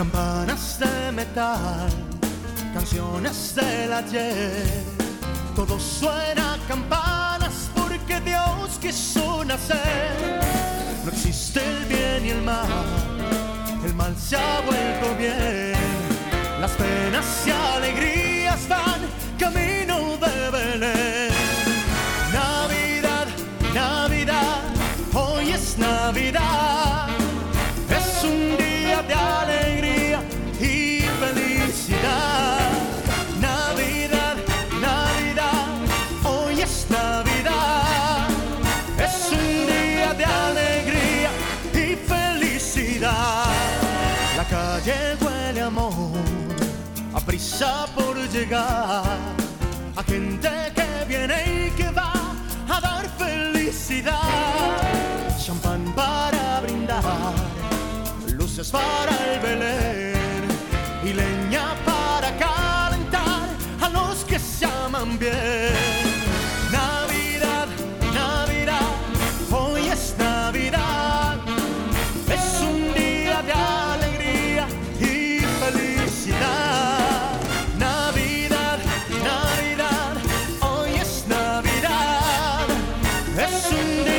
Campanas de metal, canciones del ayer, todo suena a campanas porque Dios quiso nacer. No existe el bien y el mal se ha vuelto bien. Las penas y alegrías van camino de Belén. Navidad, Navidad, hoy es Navidad. Es un día de alegría y felicidad. Navidad, Navidad, hoy es Navidad. Es un día de alegría y felicidad. La calle huele a amor, a prisa por llegar, a gente que viene y que va a dar felicidad. Champán para brindar, luces para el Belén y leña para calentar a los que se aman bien. Navidad, Navidad, hoy es Navidad. Es un día de alegría y felicidad. Navidad, Navidad, hoy es Navidad. Es un día